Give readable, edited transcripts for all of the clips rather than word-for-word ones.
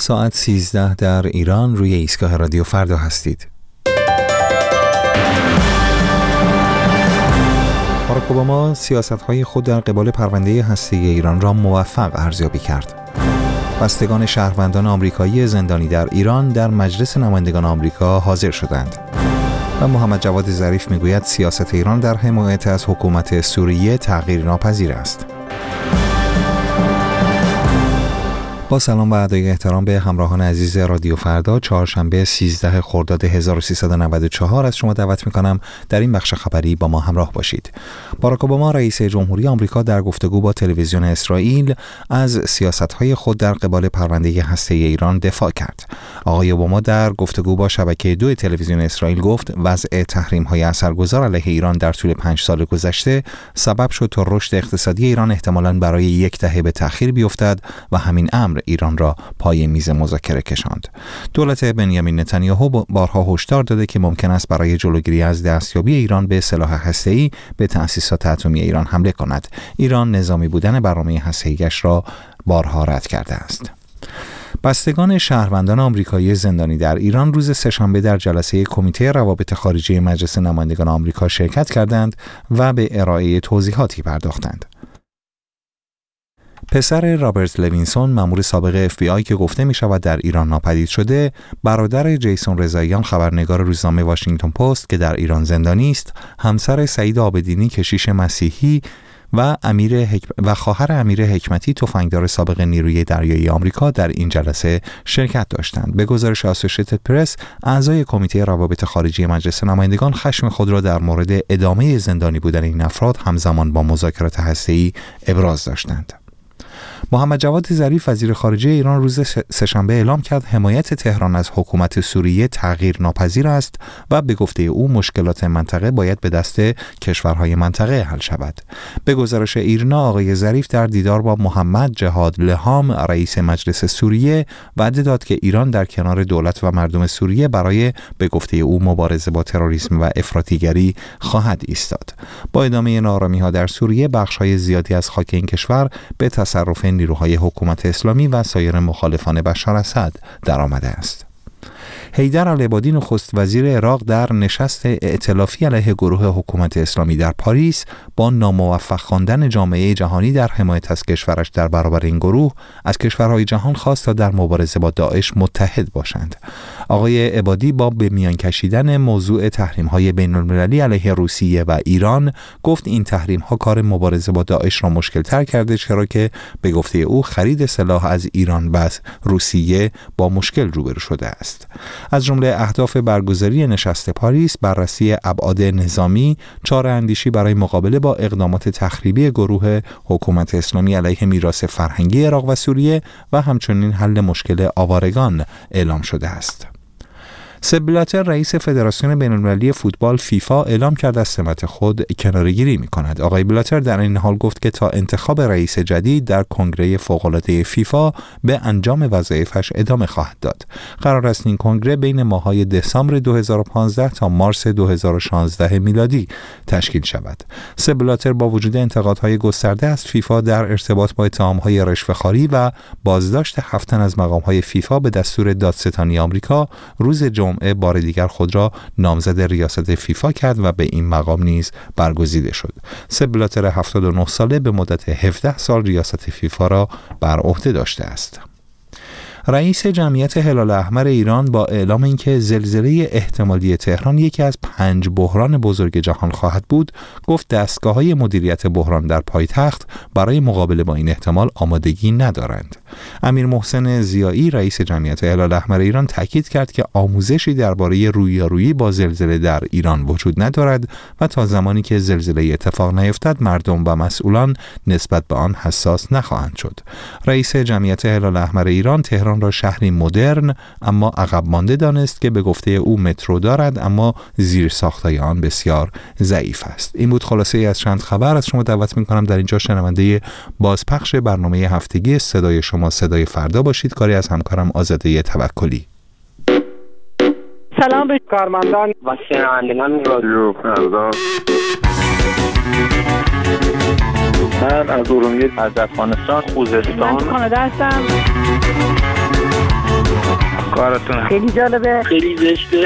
ساعت 13 در ایران روی ایستگاه رادیو فردا هستید. باراک اوباما سیاست‌های خود در قبال پرونده هسته‌ای ایران را موفق ارزیابی کرد. بستگان شهروندان آمریکایی زندانی در ایران در مجلس نمایندگان آمریکا حاضر شدند. و محمد جواد ظریف میگوید سیاست ایران در حمایت از حکومت سوریه تغییر ناپذیر است. با سلام و ادای احترام به همراهان عزیز رادیو فردا، چهارشنبه 13 خرداد 1394 از شما دعوت می‌کنم در این بخش خبری با ما همراه باشید. باراک اوباما رئیس جمهوری آمریکا در گفتگو با تلویزیون اسرائیل از سیاست‌های خود در قبال پرونده هسته‌ای ایران دفاع کرد. آقای اوباما در گفتگو با شبکه 2 تلویزیون اسرائیل گفت وضع تحریم‌های اثرگذار علیه ایران در طول 5 سال گذشته سبب شد تا رشد اقتصادی ایران احتمالاً برای 10 دهه به تأخیر بیفتد و همین امر ایران را پای میز مذاکره کشاند. دولت بنیامین نتانیاهو بارها هشدار داده که ممکن است برای جلوگیری از دستیابی ایران به سلاح هسته‌ای به تأسیسات اتمی ایران حمله کند. ایران نظامی بودن برنامه هسته‌ایش را بارها رد کرده است. بستگان شهروندان آمریکایی زندانی در ایران روز سه‌شنبه در جلسه کمیته روابط خارجی مجلس نمایندگان آمریکا شرکت کردند و به ارائه توضیحاتی پرداختند. پسر رابرت لوینسون، مأمور سابق FBI که گفته می شود در ایران ناپدید شده، برادر جیسون رضاییان خبرنگار روزنامه واشنگتن پست که در ایران زندانی است، همسر سعید عابدینی کشیش مسیحی و خواهر امیر حکمتی تفنگدار سابق نیروی دریایی آمریکا در این جلسه شرکت داشتند. به گزارش آسوشیتد پرس، اعضای کمیته روابط خارجی مجلس نمایندگان خشم خود را در مورد ادامه زندانی بودن این افراد همزمان با مذاکرات هسته‌ای ابراز داشتند. محمد جواد ظریف وزیر خارجه ایران روز سه‌شنبه اعلام کرد حمایت تهران از حکومت سوریه تغییر ناپذیر است و به گفته او مشکلات منطقه باید به دست کشورهای منطقه حل شود. به گزارش ایرنا، آقای ظریف در دیدار با محمد جهاد لهام رئیس مجلس سوریه وعده داد که ایران در کنار دولت و مردم سوریه برای به گفته او مبارزه با تروریسم و افراطیگری خواهد ایستاد. با ادامه ناآرامی‌ها در سوریه، بخش‌های زیادی از خاک این کشور به تصرف نیروهای حکومت اسلامی و سایر مخالفان بشار اسد درآمده است. حیدر العبادی نخست وزیر عراق در نشست ائتلافی علیه گروه حکومت اسلامی در پاریس با ناموفق خواندن جامعه جهانی در حمایت از کشورش در برابر این گروه از کشورهای جهان خواست تا در مبارزه با داعش متحد باشند. آقای عبادی با به میان کشیدن موضوع تحریم‌های بین‌المللی علیه روسیه و ایران گفت این تحریم‌ها کار مبارزه با داعش را مشکل‌تر کرده، چرا که به گفته او خرید سلاح از ایران و روسیه با مشکل روبرو شده است. از جمله اهداف برگزاری نشست پاریس بررسی ابعاد نظامی، چاره‌اندیشی برای مقابله با اقدامات تخریبی گروه حکومت اسلامی علیه میراث فرهنگی عراق و سوریه و همچنین حل مشکل آوارگان اعلام شده است. سپ بلاتر رئیس فدراسیون بین‌المللی فوتبال فیفا اعلام کرد از سمت خود کناره‌گیری می‌کند. آقای بلاتر در این حال گفت که تا انتخاب رئیس جدید در کنگره فوق‌العاده فیفا به انجام وظایفش ادامه خواهد داد. قرار است این کنگره بین ماه‌های دسامبر 2015 تا مارس 2016 میلادی تشکیل شود. سپ بلاتر با وجود انتقادهای گسترده از فیفا در ارتباط با اتهام‌های رشوه‌خواری و بازداشت 7 تن از مقام‌های فیفا به دستور دادستانی آمریکا، روز جمعه بار دیگر خود را نامزد ریاست فیفا کرد و به این مقام نیز برگزیده شد. سپ بلاتر 79 ساله به مدت 17 سال ریاست فیفا را بر عهده داشته است. رئیس جمعیت هلال احمر ایران با اعلام اینکه زلزله احتمالی تهران یکی از 5 بحران بزرگ جهان خواهد بود، گفت دستگاه‌های مدیریت بحران در پایتخت برای مقابله با این احتمال آمادگی ندارند. امیر محسن ضیایی رئیس جمعیت هلال احمر ایران تاکید کرد که آموزشی درباره رویارویی با زلزله در ایران وجود ندارد و تا زمانی که زلزله اتفاق نیفتد مردم و مسئولان نسبت به آن حساس نخواهند شد. رئیس جمعیت هلال احمر ایران تهران را شهری مدرن اما عقب مانده دانست که به گفته او مترو دارد اما زیرساخت‌های آن بسیار ضعیف است. این بود خلاصه ای از چند خبر. از شما دعوت می‌کنم در اینجا شنونده بازپخش برنامه هفتگی صدای شما صدای فردا باشید. کاری از همکارم آزاده توکلی. سلام به کارمندان و شنوندگان رادیو فردا. من از ارومیه، از افغانستان، خوزستان، کانادا هستم. کارتون خیلی جالبه، خیلی زشته.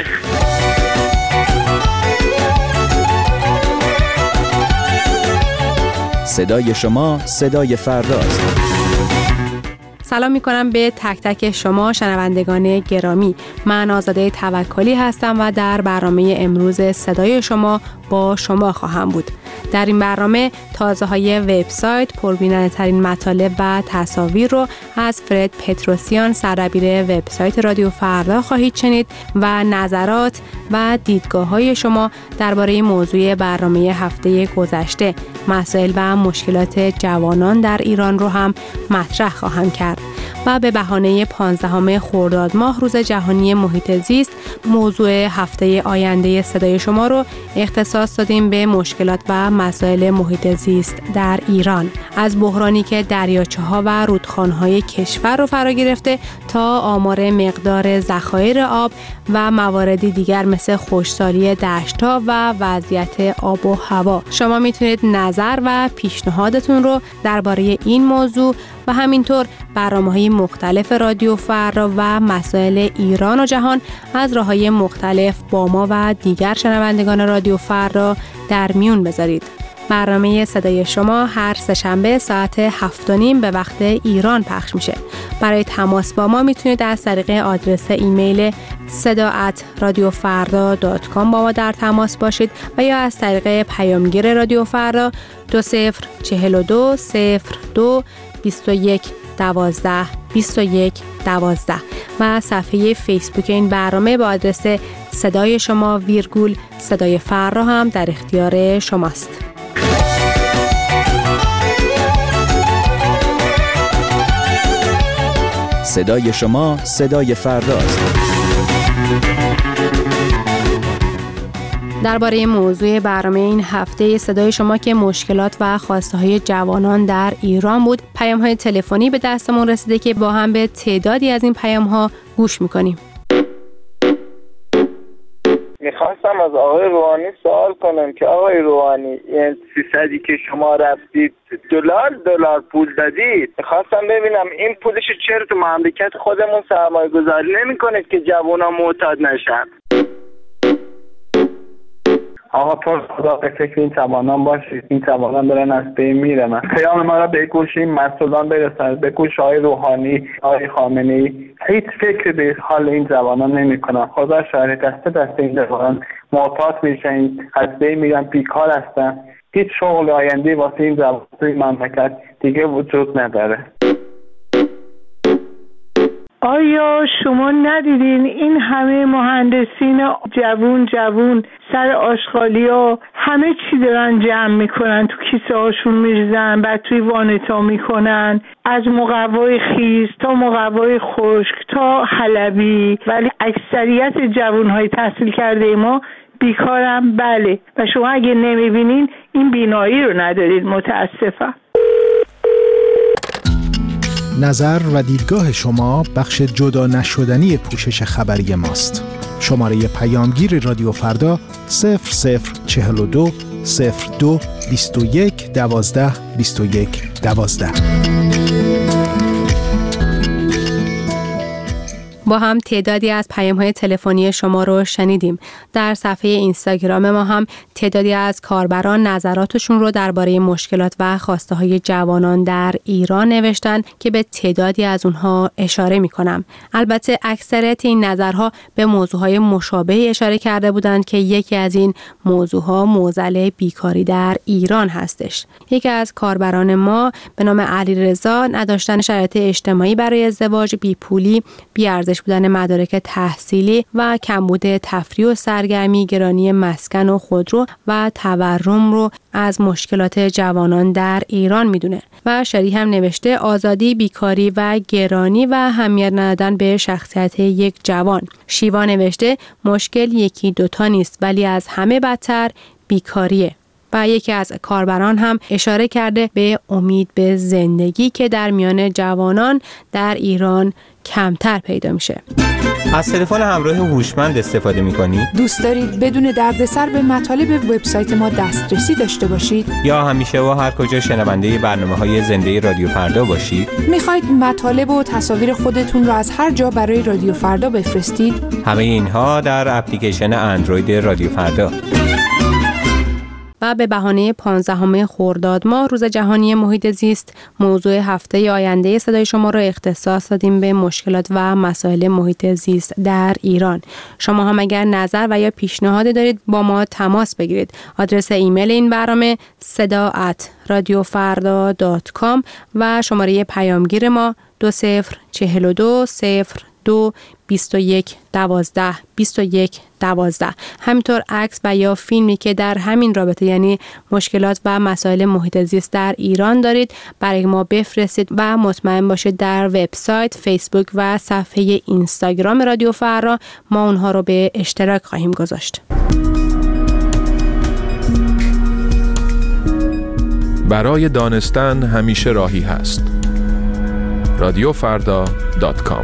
صدای شما صدای فرداست. سلام میکنم به تک تک شما شنوندگان گرامی. من آزاده توکلی هستم و در برنامه امروز صدای شما با شما خواهم بود. در این برنامه تازه‌های وبسایت، پربیننده‌ترین مطالب و تصاویر رو از فرد پتروسیان، سردبیر وبسایت رادیو فردا خواهید شنید و نظرات و دیدگاه‌های شما درباره موضوع برنامه هفته گذشته، مسائل و مشکلات جوانان در ایران رو هم مطرح خواهم کرد. و به بهانه 15 خرداد ماه روز جهانی محیط زیست، موضوع هفته آینده صدای شما رو اختصاص دادیم به مشکلات و مسائل محیط زیست در ایران، از بحرانی که دریاچه‌ها و رودخانه‌های کشور رو فرا گرفته تا آمار مقدار ذخایر آب و مواردی دیگر مثل خشکسالی دشت‌ها و وضعیت آب و هوا. شما میتونید نظر و پیشنهادتون رو درباره این موضوع و همینطور برنامه‌های مختلف رادیو فردا و مسائل ایران و جهان از راه‌های مختلف با ما و دیگر شنوندگان رادیو فردا در میون بذارید. برنامه صدای شما هر سه‌شنبه ساعت 7:30 به وقت ایران پخش میشه. برای تماس با ما میتونید از طریق آدرس ایمیل seda@radiofarda.com با ما در تماس باشید و یا از طریق پیامگیر رادیو فردا 2042 02 21 12 21 12 و صفحه فیسبوک این برنامه با آدرس صدای شما ویرگول صدای فردا هم در اختیار شماست. صدای شما صدای فرداست. درباره موضوع برنامه این هفته صدای شما که مشکلات و خواسته‌های جوانان در ایران بود، پیام‌های تلفنی به دستمون رسیده که با هم به تعدادی از این پیام‌ها گوش می‌کنیم. میخواستم از آقای روحانی سوال کنم که آقای روحانی این 300 که شما رفتید دلار پول دادید، میخواستم ببینم این پولش چرا تو مملکت خودمون سرمایه گذاری نمی کنید که جوونا معتاد نشن؟ آقا پر خدا به فکر این جوانان باشید، این جوانان دارن از بین میرن. پیام ما را به گوش این مسئولان برسانید، به گوش آقای روحانی، آقای خامنه‌ای. هیچ فکر به حال این جوانان نمی‌کنن. خدا شاهد، دست این جوانان معتاد میشن، از بین میرن، بیکار هستن. هیچ شغل آینده واسه این جوانان توی مملکت دیگه وجود نداره. آیا شما ندیدین این همه مهندسین جوون سر آشغالیا همه چی دارن جمع میکنن، تو کیسه هاشون میریزن، بعد توی وانتا میکنن، از مقوای خیس تا مقوای خشک تا حلبی، ولی اکثریت جوانهای تحصیل کرده ما بیکارن. بله، و شما اگه نمیبینین این بینایی رو ندارید، متاسفم. نظر و دیدگاه شما بخش جدا نشدنی پوشش خبری ماست. شماره پیامگیر رادیو فردا 0042 02 21 12 21 12. با هم تعدادی از پیام‌های تلفنی شما رو شنیدیم. در صفحه اینستاگرام ما هم تعدادی از کاربران نظراتشون رو درباره مشکلات و خواسته‌های جوانان در ایران نوشتن که به تعدادی از اونها اشاره می‌کنم. البته اکثریت این نظرها به موضوعهای مشابه اشاره کرده بودند که یکی از این موضوعها معضل بیکاری در ایران هستش. یکی از کاربران ما به نام علیرضا نداشتن شرایط اجتماعی برای ازدواج، بیپولی، بی‌ارزش بودن مدارک تحصیلی و کمبود تفریح و سرگرمی، گرانی مسکن و خودرو و تورم رو از مشکلات جوانان در ایران میدونه. و شریح هم نوشته آزادی، بیکاری و گرانی و اهمیت ندادن به شخصیت یک جوان. شیوا نوشته مشکل یکی دوتا نیست، ولی از همه بدتر بیکاریه. و یکی از کاربران هم اشاره کرده به امید به زندگی که در میان جوانان در ایران کمتر پیدا میشه. از تلفن همراه هوشمند استفاده می‌کنید؟ دوست دارید بدون دردسر به مطالب وبسایت ما دسترسی داشته باشید؟ یا همیشه و هر کجا شنونده برنامه‌های زنده رادیو فردا باشید؟ می‌خواید مطالب و تصاویر خودتون رو از هر جا برای رادیو فردا بفرستید؟ همه اینها در اپلیکیشن اندروید رادیو فردا. و به بهانه 15 خرداد ماه روز جهانی محیط زیست، موضوع هفته آینده صدای شما را اختصاص دادیم به مشکلات و مسائل محیط زیست در ایران. شما هم اگر نظر و یا پیشنهاد دارید با ما تماس بگیرید. آدرس ایمیل این برنامه seda@radiofarda.com و شماره پیامگیر ما 2042022112. همینطور عکس و یا فیلمی که در همین رابطه یعنی مشکلات و مسائل محیط زیست در ایران دارید برای ما بفرستید و مطمئن باشید در وبسایت، فیسبوک و صفحه اینستاگرام رادیو فردا ما اونها رو به اشتراک خواهیم گذاشت. برای دانستن همیشه راهی هست. radiofarda.com.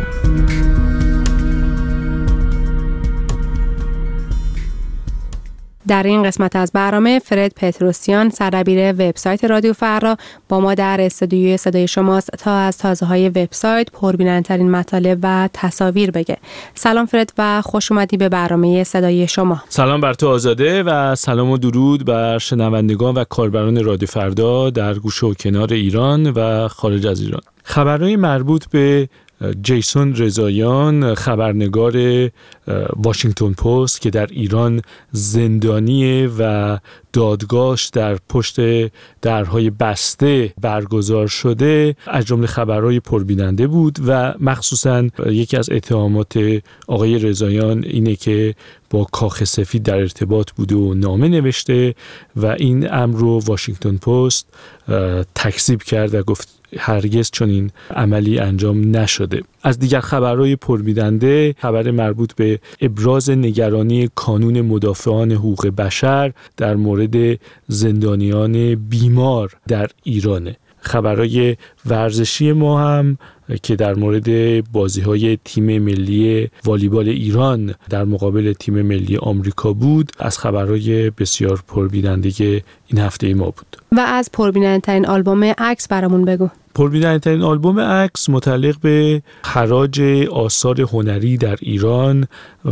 در این قسمت از برنامه فرد پتروسیان سردبیر وبسایت رادیو فردا با ما در استودیوی صدای شماست تا از تازه‌های وبسایت، پربینندترین مطالب و تصاویر بگه. سلام فرد و خوش اومدی به برنامه صدای شما. سلام بر تو آزاده و سلام و درود بر شنوندگان و کاربران رادیو فردا در گوشه و کنار ایران و خارج از ایران. خبرهای مربوط به جیسون رضاییان، خبرنگار واشنگتن پست که در ایران زندانیه و دادگاهش در پشت درهای بسته برگزار شده، از جمله خبرهای پربیننده بود و مخصوصاً یکی از اتهامات آقای رضاییان اینه که با کاخ سفید در ارتباط بوده و نامه نوشته و این امر رو واشنگتن پست تکذیب کرد و گفت هرگز چنین عملی انجام نشده. از دیگر خبرهای پربیننده، خبر مربوط به ابراز نگرانی کانون مدافعان حقوق بشر در مورد زندانیان بیمار در ایرانه. خبرهای ورزشی ما هم که در مورد بازی‌های تیم ملی والیبال ایران در مقابل تیم ملی آمریکا بود، از خبرهای بسیار پربیننده این هفته ما بود. و از پربیننده‌ترین آلبوم عکس برامون بگو. پربیننده‌ترین آلبوم عکس متعلق به حراج آثار هنری در ایران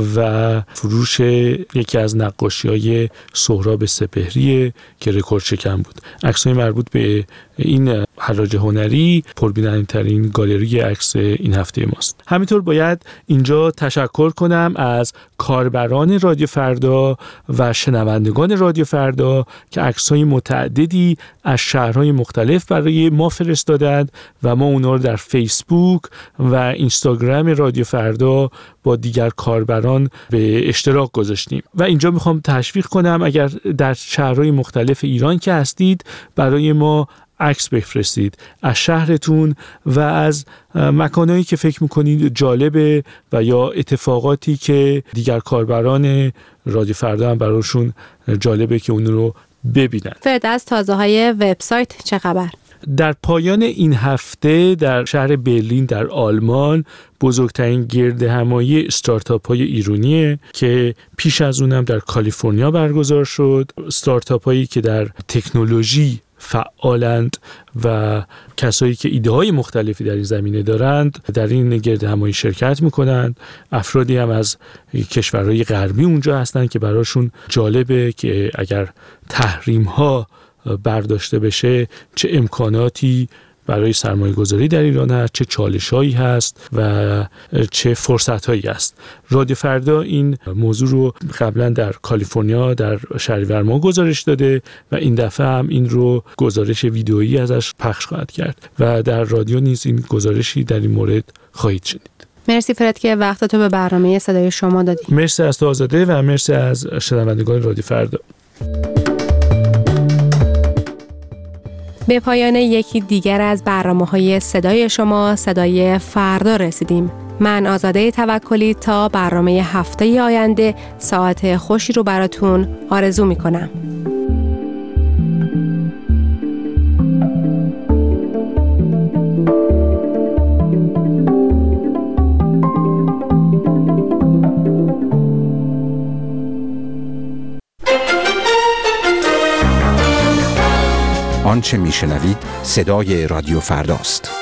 و فروش یکی از نقاشی‌های سهراب سپهری که رکورد شکن بود. عکس‌های مربوط به این حراج هنری پربیننده‌ترین گالری عکس این هفته ماست. همینطور باید اینجا تشکر کنم از کاربران رادیو فردا و شنوندگان رادیو فردا که عکس‌های متعددی از شهرهای مختلف برای ما فرستادند و ما اونا رو در فیسبوک و اینستاگرام رادیو فردا با دیگر کاربران به اشتراک گذاشتیم و اینجا میخوام تشویق کنم اگر در شهرهای مختلف ایران که هستید برای ما عکس بفرستید از شهرتون و از مکانهایی که فکر میکنید جالبه و یا اتفاقاتی که دیگر کاربران رادیو فردا هم براشون جالبه که اون رو ببینن. فرد از تازه‌های وبسایت چه خبر؟ در پایان این هفته در شهر برلین در آلمان بزرگترین گردهمایی استارتاپ های ایرانیه که پیش از اونم در کالیفرنیا برگزار شد. استارتاپ هایی که در تکنولوژی فعالند و کسایی که ایده های مختلفی در این زمینه دارند در این گردهمایی شرکت میکنند. افرادی هم از کشورهای غربی اونجا هستند که براشون جالبه که اگر تحریم ها برداشته بشه چه امکاناتی برای سرمایه گذاری در ایران هست، چه چالش‌هایی هست و چه فرصت‌هایی هست. رادیو فردا این موضوع رو قبلا در کالیفرنیا در شهریور ماه گزارش داده و این دفعه هم این رو گزارش ویدئویی ازش پخش خواهد کرد و در رادیو نیز این گزارشی در این مورد خواهید شنید. مرسی فرد که وقتتو به برنامه صدای شما دادی. مرسی از تو آزاده و مرسی از شنوندگان رادیو فردا. به پایان یکی دیگر از برنامه‌های صدای شما، صدای فردا رسیدیم. من آزاده توکلی تا برنامه هفته آینده ساعت خوشی رو براتون آرزو می‌کنم. آنچه میشنوید صدای رادیو فرداست.